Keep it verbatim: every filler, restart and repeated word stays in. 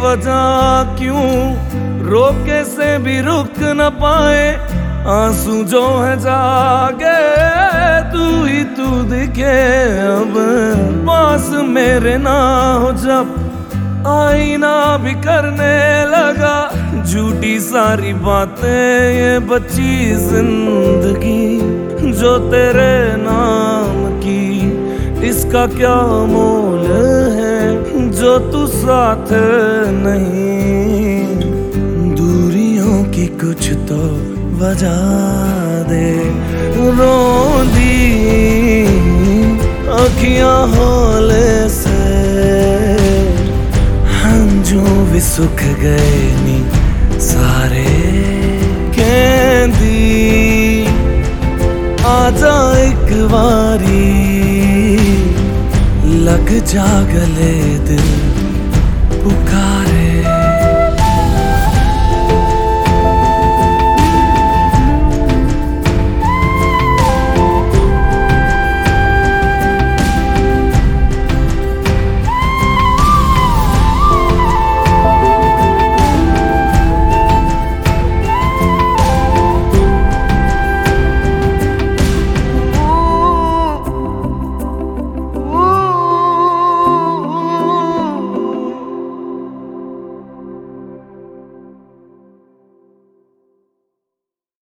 वजह क्यों रोके से भी रुक न पाए, आंसू जो है जागे तू ही तू दिखे अब पास मेरे ना हो। जब आईना भी करने लगा झूठी सारी बातें, ये बची जिंदगी जो तेरे नाम की, इसका क्या मोल है जो तू साथ नहीं। दूरियों की कुछ तो वजह दे, रोंदी अखियां हौले से जो भी सुख गए नी सारे, कहंदी आजा एक बारी लग जा गले दिल पुकारे।